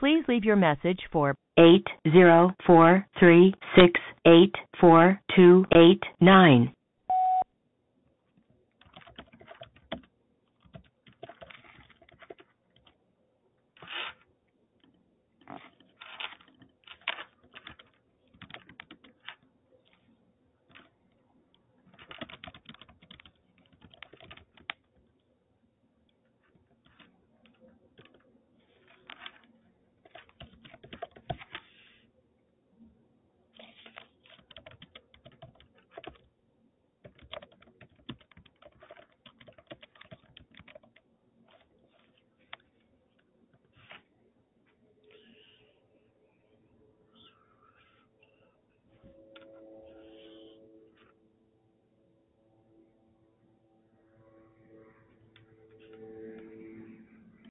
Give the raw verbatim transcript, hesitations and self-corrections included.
Please leave your message for eight zero four three six eight four two eight nine.